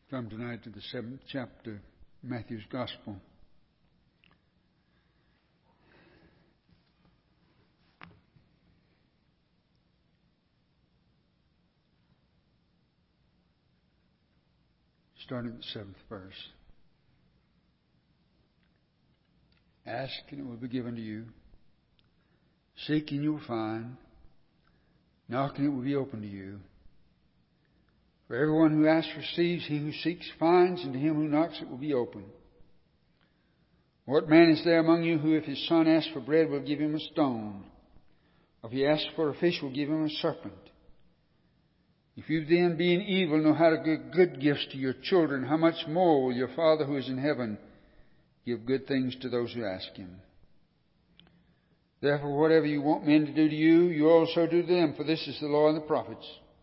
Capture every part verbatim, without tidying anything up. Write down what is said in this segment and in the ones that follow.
Come tonight to the seventh chapter of Matthew's Gospel. Starting at the seventh verse. Ask and it will be given to you. Seek and you will find. Knock and it will be opened to you. For everyone who asks receives, he who seeks finds, and to him who knocks it will be opened. What man is there among you who, if his son asks for bread, will give him a stone? Or if he asks for a fish, will give him a serpent? If you then, being evil, know how to give good gifts to your children, how much more will your Father who is in heaven give good things to those who ask him? Therefore, whatever you want men to do to you, you also do to them, for this is the law and the prophets.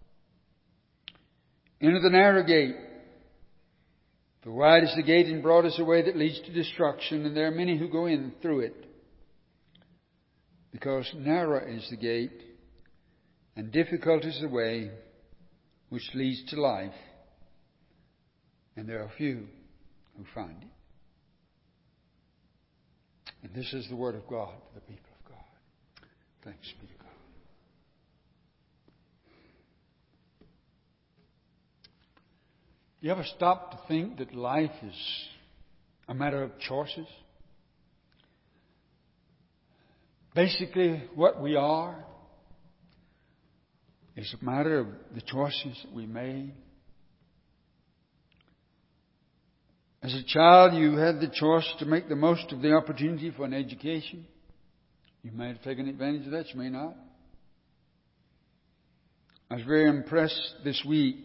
Enter the narrow gate. For wide is the gate and broad is the way that leads to destruction, and there are many who go in through it. Because narrow is the gate, and difficult is the way which leads to life, and there are few who find it. And this is the word of God for the people of God. Thanks be to God. You ever stop to think that life is a matter of choices? Basically, what we are is a matter of the choices that we made. As a child, you had the choice to make the most of the opportunity for an education. You may have taken advantage of that, you may not. I was very impressed this week.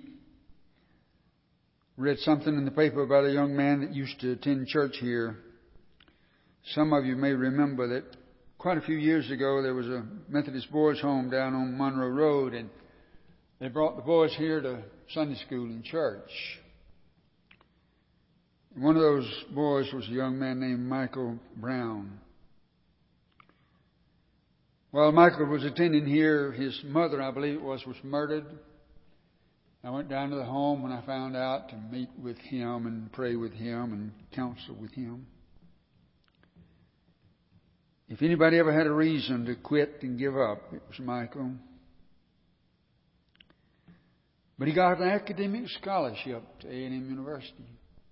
Read something in the paper about a young man that used to attend church here. Some of you may remember that quite a few years ago there was a Methodist boys' home down on Monroe Road, and they brought the boys here to Sunday school and church. One of those boys was a young man named Michael Brown. While Michael was attending here, his mother, I believe it was, was murdered. I went down to the home when I found out to meet with him and pray with him and counsel with him. If anybody ever had a reason to quit and give up, it was Michael. But he got an academic scholarship to A and M University.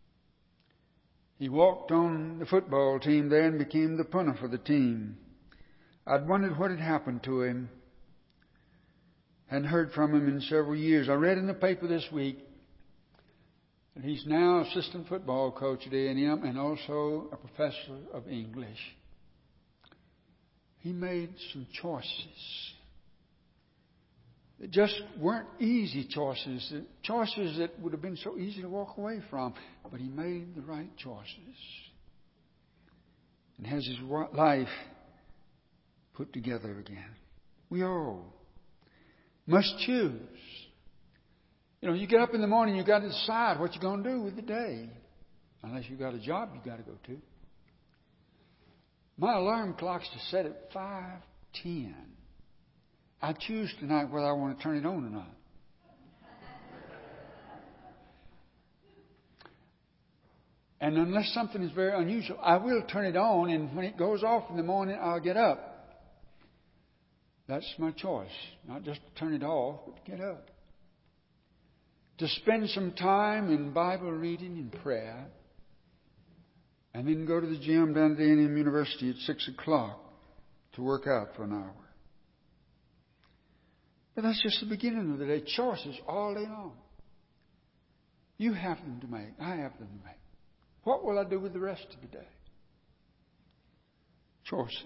He walked on the football team there and became the punter for the team. I'd wondered what had happened to him. Hadn't heard from him in several years. I read in the paper this week that he's now assistant football coach at A and M and also a professor of English. He made some choices that just weren't easy choices, choices that would have been so easy to walk away from. But he made the right choices and has his life put together again. We all must choose. You know, you get up in the morning, you've got to decide what you're going to do with the day. Unless you've got a job you've got to go to. My alarm clock's to set at five ten. I choose tonight whether I want to turn it on or not. And unless something is very unusual, I will turn it on, and when it goes off in the morning, I'll get up. That's my choice. Not just to turn it off, but to get up. To spend some time in Bible reading and prayer. And then go to the gym down at A and M University at six o'clock to work out for an hour. But that's just the beginning of the day. Choices all day long. You have them to make. I have them to make. What will I do with the rest of the day? Choices.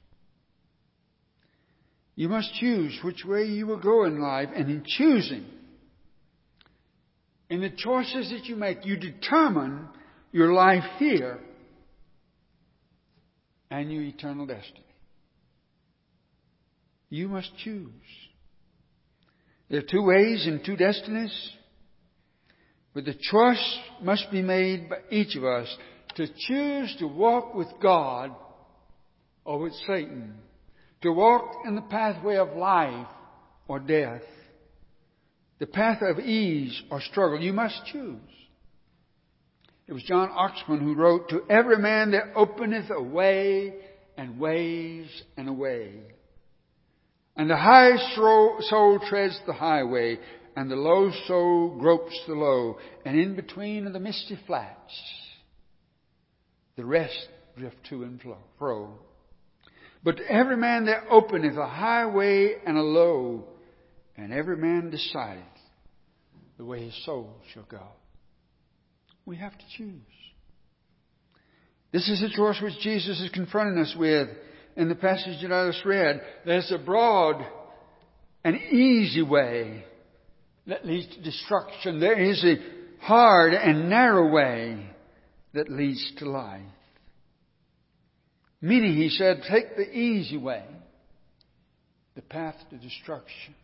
You must choose which way you will go in life, and in choosing, in the choices that you make, you determine your life here and your eternal destiny. You must choose. There are two ways and two destinies, but the choice must be made by each of us to choose to walk with God or with Satan. To walk in the pathway of life or death. The path of ease or struggle. You must choose. It was John Oxman who wrote, "To every man there openeth a way, and ways and a way. And the high soul treads the highway, and the low soul gropes the low. And in between are the misty flats. The rest drift to and fro. But to every man there openeth a highway and a low, and every man decideth the way his soul shall go." We have to choose. This is the choice which Jesus is confronting us with in the passage that I just read. There's a broad and easy way that leads to destruction. There is a hard and narrow way that leads to life. Many, he said, take the easy way, the path to destruction.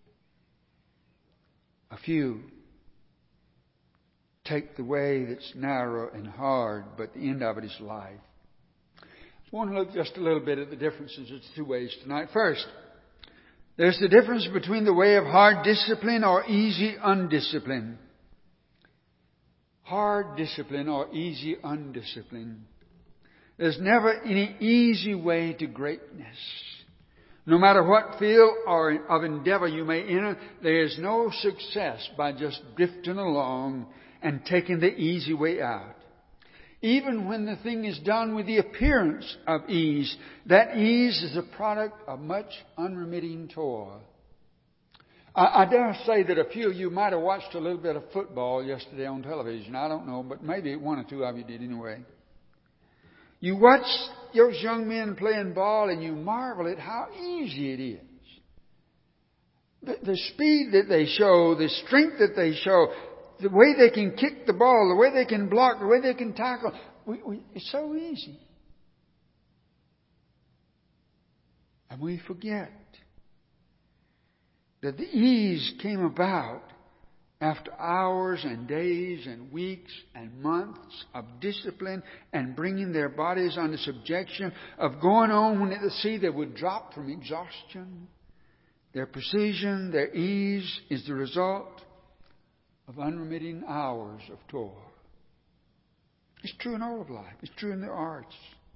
A few take the way that's narrow and hard, but the end of it is life. I want to look just a little bit at the differences of the two ways tonight. First, there's the difference between the way of hard discipline or easy undiscipline. Hard discipline or easy undiscipline. There's never any easy way to greatness. No matter what field or of endeavor you may enter, there is no success by just drifting along and taking the easy way out. Even when the thing is done with the appearance of ease, that ease is a product of much unremitting toil. I, I dare say that a few of you might have watched a little bit of football yesterday on television. I don't know, but maybe one or two of you did anyway. You watch those young men playing ball and you marvel at how easy it is. The, the speed that they show, the strength that they show, the way they can kick the ball, the way they can block, the way they can tackle. We, we, it's so easy. And we forget that the ease came about after hours and days and weeks and months of discipline and bringing their bodies under subjection, of going on when they see they would drop from exhaustion. Their precision, their ease is the result of unremitting hours of toil. It's true in all of life. It's true in the arts.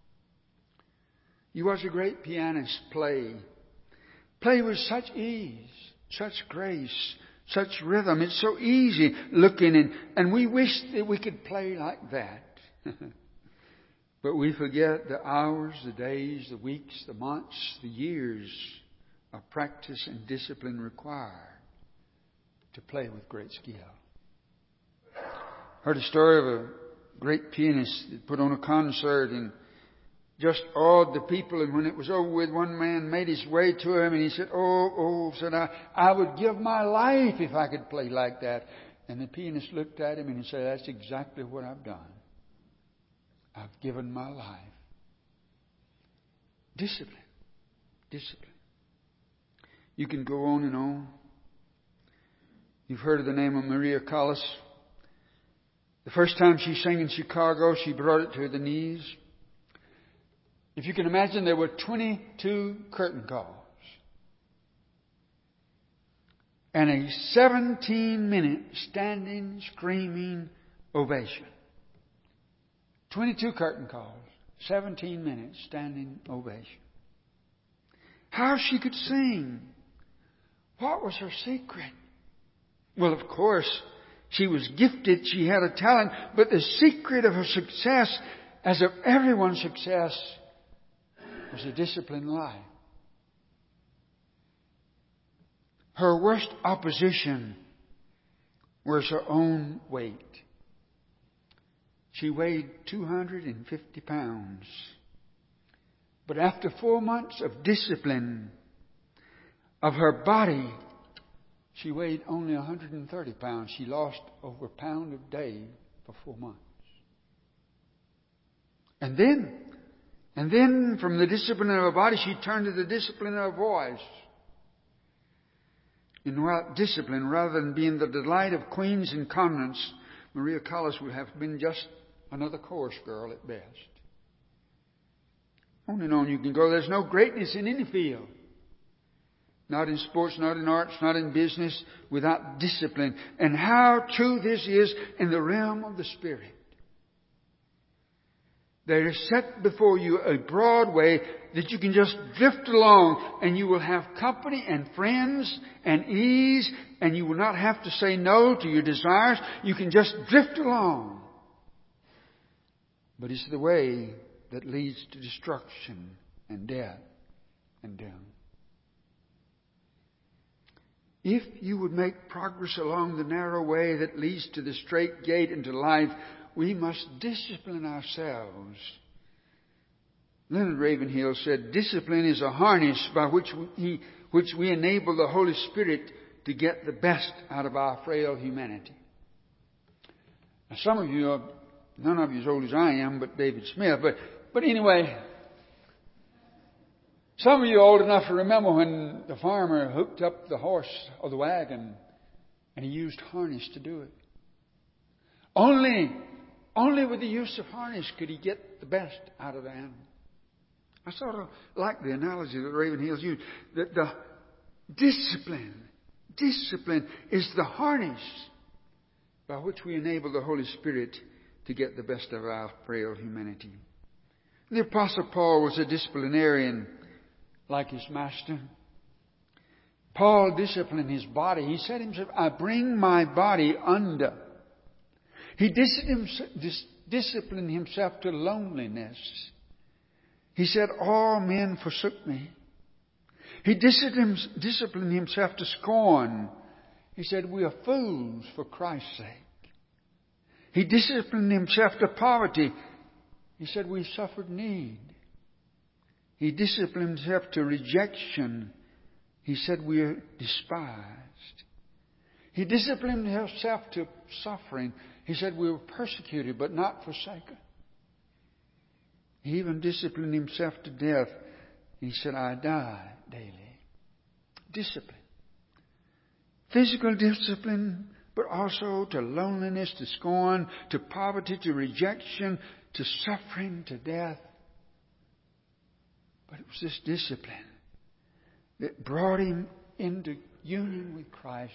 You watch a great pianist play. Play with such ease, such grace, such rhythm. It's so easy looking, and, and we wish that we could play like that. But we forget the hours, the days, the weeks, the months, the years of practice and discipline required to play with great skill. Heard a story of a great pianist that put on a concert and just awed the people. And when it was over with, one man made his way to him and he said, "Oh, oh," said I, "I would give my life if I could play like that." And the pianist looked at him and he said, "That's exactly what I've done. I've given my life." Discipline. Discipline. You can go on and on. You've heard of the name of Maria Callas. The first time she sang in Chicago, she brought it to the knees. If you can imagine, there were twenty-two curtain calls. And a seventeen-minute standing, screaming ovation. twenty-two curtain calls. seventeen minutes standing ovation. How she could sing. What was her secret? Well, of course, she was gifted. She had a talent. But the secret of her success, as of everyone's success, was a disciplined life. Her worst opposition was her own weight. She weighed two hundred fifty pounds. But after four months of discipline of her body, she weighed only one hundred thirty pounds. She lost over a pound a day for four months. And then, and then from the discipline of her body, she turned to the discipline of her voice. In discipline, rather than being the delight of queens and convents, Maria Callas would have been just another chorus girl at best. On and on you can go. There's no greatness in any field. Not in sports, not in arts, not in business, without discipline. And how true this is in the realm of the Spirit. There is set before you a broad way that you can just drift along, and you will have company and friends and ease, and you will not have to say no to your desires. You can just drift along. But it's the way that leads to destruction and death and doom. If you would make progress along the narrow way that leads to the straight gate into life, we must discipline ourselves. Leonard Ravenhill said, discipline is a harness by which we, which we enable the Holy Spirit to get the best out of our frail humanity. Now, some of you are, none of you as old as I am, but David Smith. But, but anyway, some of you are old enough to remember when the farmer hooked up the horse or the wagon and he used harness to do it. Only, only with the use of harness could he get the best out of the animal. I sort of like the analogy that Ravenhill's used. That the discipline, discipline is the harness by which we enable the Holy Spirit to get the best of our frail humanity. The Apostle Paul was a disciplinarian like his master. Paul disciplined his body. He said himself, I bring my body under. He disciplined himself to loneliness. He said, all men forsook me. He disciplined himself to scorn. He said, we are fools for Christ's sake. He disciplined himself to poverty. He said, we suffered need. He disciplined himself to rejection. He said, we are despised. He disciplined himself to suffering. He said, we were persecuted but not forsaken. He even disciplined himself to death. He said, I die daily. Discipline. Physical discipline, but also to loneliness, to scorn, to poverty, to rejection, to suffering, to death. But it was this discipline that brought him into union with Christ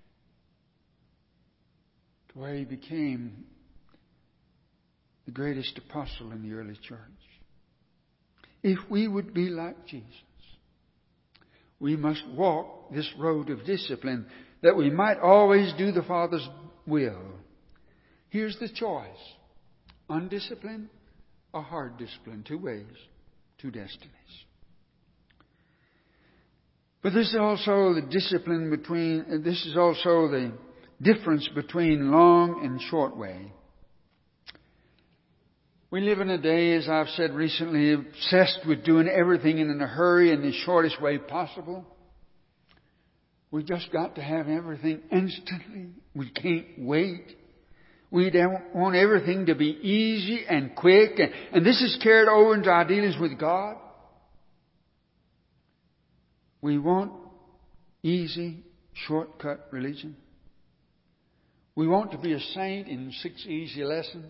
to where he became the greatest apostle in the early church. If we would be like Jesus, we must walk this road of discipline that we might always do the Father's will. Here's the choice. Undisciplined or hard discipline. Two ways, two destinies. But this is also the discipline between, this is also the difference between long and short way. We live in a day, as I've said recently, obsessed with doing everything in a hurry in the shortest way possible. We just got to have everything instantly. We can't wait. We don't want everything to be easy and quick. And, and this is carried over into our dealings with God. We want easy, shortcut religion. We want to be a saint in six easy lessons.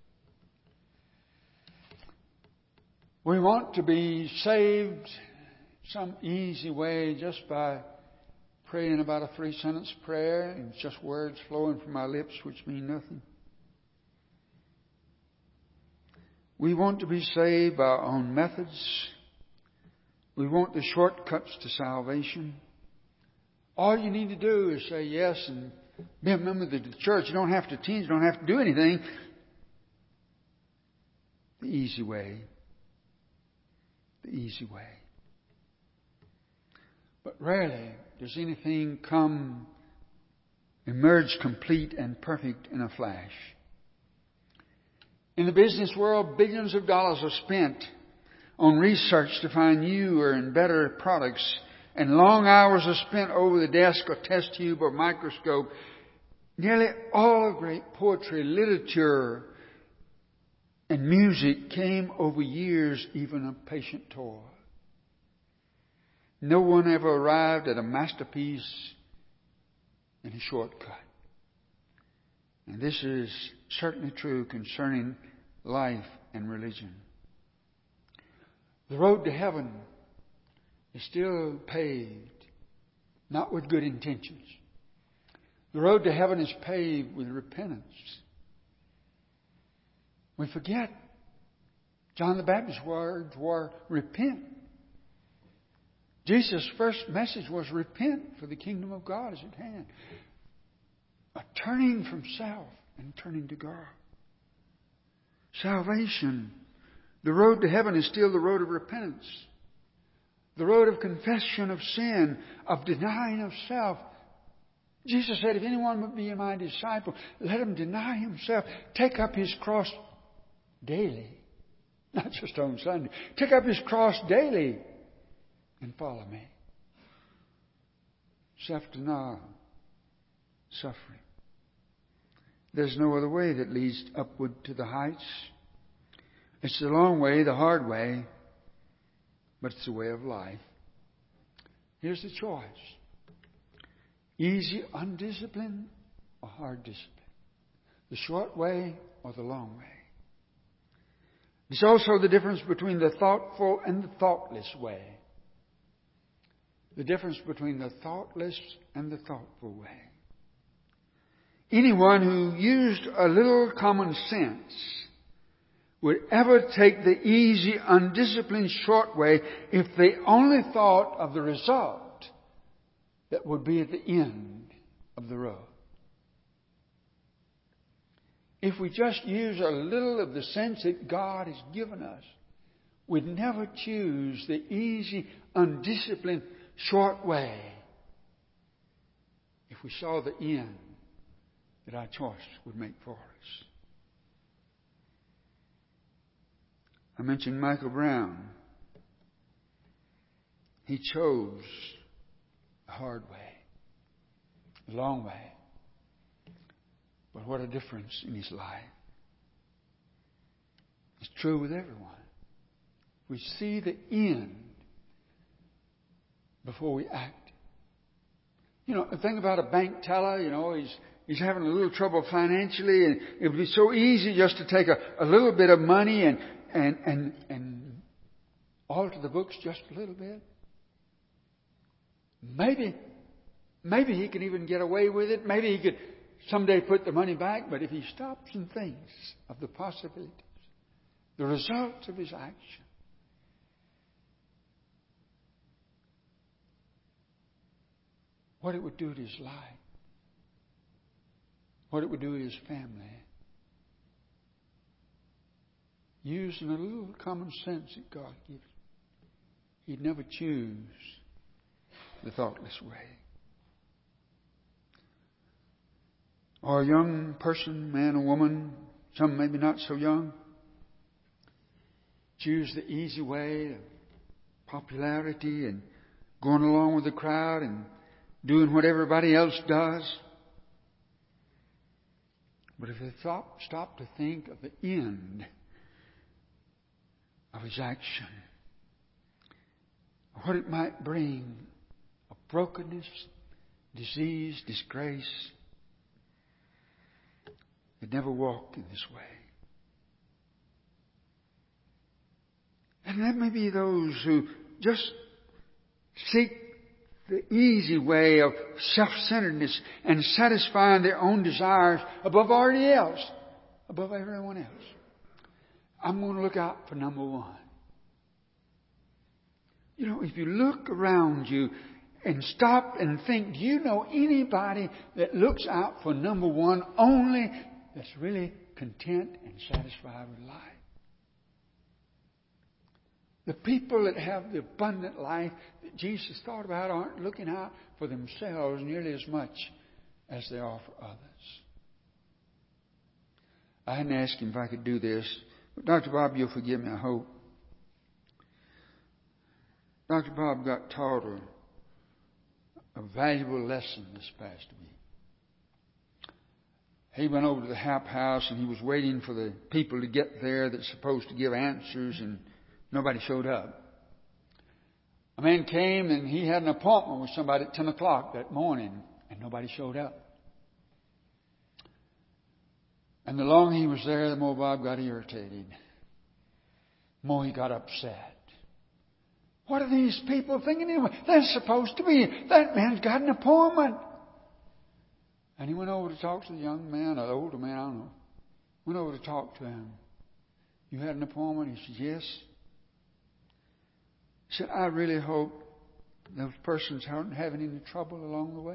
We want to be saved some easy way just by praying about a three-sentence prayer and just words flowing from our lips which mean nothing. We want to be saved by our own methods. We want the shortcuts to salvation. All you need to do is say yes and be a member of the church. You don't have to teach. You don't have to do anything. The easy way. The easy way. But rarely does anything come, emerge complete and perfect in a flash. In the business world, billions of dollars are spent on research to find newer and better products, and long hours are spent over the desk or test tube or microscope. Nearly all great poetry, literature, and music came over years, even of patient toil. No one ever arrived at a masterpiece in a shortcut. And this is certainly true concerning life and religion. The road to heaven is still paved, not with good intentions. The road to heaven is paved with repentance. We forget John the Baptist's words were, repent. Jesus' first message was, repent, for the kingdom of God is at hand. A turning from self and turning to God. Salvation. The road to heaven is still the road of repentance. The road of confession of sin, of denying of self. Jesus said, if anyone would be my disciple, let him deny himself, take up his cross daily. Not just on Sunday. Take up his cross daily and follow me. Self-denial. Suffering. There's no other way that leads upward to the heights. It's the long way, the hard way, but it's the way of life. Here's the choice. Easy, undisciplined, or hard discipline. The short way or the long way. It's also the difference between the thoughtful and the thoughtless way. The difference between the thoughtless and the thoughtful way. Anyone who used a little common sense would ever take the easy, undisciplined, short way if they only thought of the result that would be at the end of the road. If we just use a little of the sense that God has given us, we'd never choose the easy, undisciplined, short way if we saw the end that our choice would make for us. I mentioned Michael Brown. He chose a hard way, a long way. But what a difference in his life. It's true with everyone. We see the end before we act. You know, the thing about a bank teller, you know, he's he's having a little trouble financially, and it would be so easy just to take a, a little bit of money and and and and alter the books just a little bit. Maybe maybe he could even get away with it. Maybe he could someday put the money back, but if he stops and thinks of the possibilities, the results of his action, what it would do to his life, what it would do to his family, using a little common sense that God gives, he'd never choose the thoughtless way. Or a young person, man or woman, some maybe not so young, choose the easy way of popularity and going along with the crowd and doing what everybody else does. But if they thought, stop to think of the end of his action, what it might bring of brokenness, disease, disgrace, they'd never walk in this way. And there may be those who just seek the easy way of self-centeredness and satisfying their own desires above everybody else, above everyone else. I'm going to look out for number one. You know, if you look around you and stop and think, do you know anybody that looks out for number one only, that's really content and satisfied with life? The people that have the abundant life that Jesus thought about aren't looking out for themselves nearly as much as they are for others. I hadn't asked him if I could do this, but Doctor Bob, you'll forgive me, I hope. Doctor Bob got taught a, a valuable lesson this past week. He went over to the Hap House and he was waiting for the people to get there that's supposed to give answers, and nobody showed up. A man came and he had an appointment with somebody at ten o'clock that morning, and nobody showed up. And the longer he was there, the more Bob got irritated. The more he got upset. What are these people thinking anyway? They're supposed to be. That man's got an appointment. And he went over to talk to the young man, or the older man, I don't know. Went over to talk to him. You had an appointment? He said, yes. He said, I really hope those persons aren't having any trouble along the way.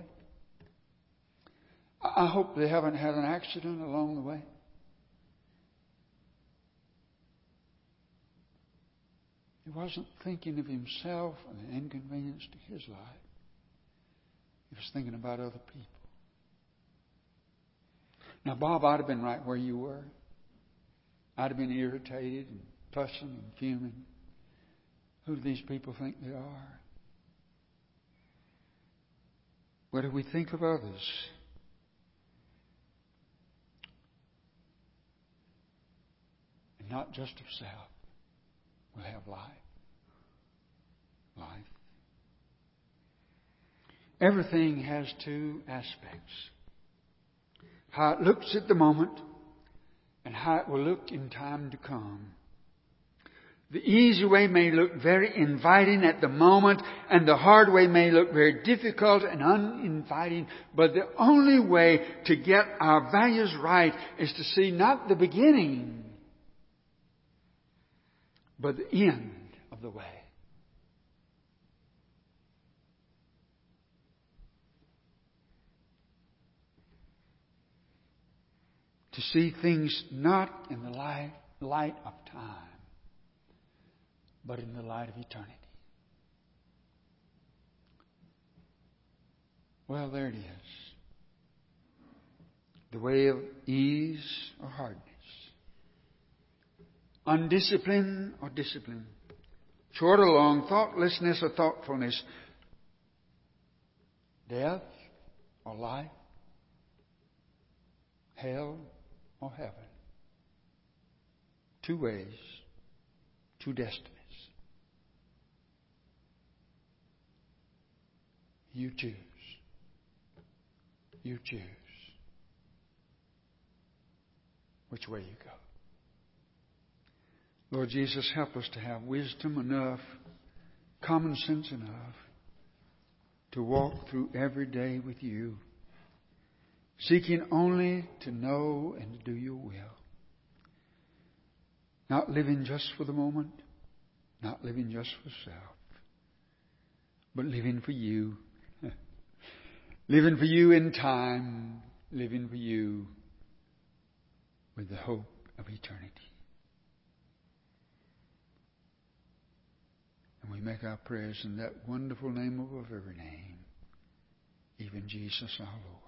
I hope they haven't had an accident along the way. He wasn't thinking of himself and the inconvenience to his life. He was thinking about other people. Now, Bob, I'd have been right where you were. I'd have been irritated and fussing and fuming. Who do these people think they are? What do we think of others? And not just of self. We'll have life. Life. Everything has two aspects. How it looks at the moment and how it will look in time to come. The easy way may look very inviting at the moment, and the hard way may look very difficult and uninviting. But the only way to get our values right is to see not the beginning, but the end of the way. To see things not in the light, light of time, but in the light of eternity. Well, there it is. The way of ease or hardness. Undisciplined or discipline. Short or long, thoughtlessness or thoughtfulness. Death or life. Hell or heaven. Two ways, two destinies. You choose. You choose which way you go. Lord Jesus, help us to have wisdom enough, common sense enough to walk through every day with you, seeking only to know and to do your will. Not living just for the moment, not living just for self, but living for you. Living for you in time, living for you with the hope of eternity. And we make our prayers in that wonderful name above every name, even Jesus our Lord.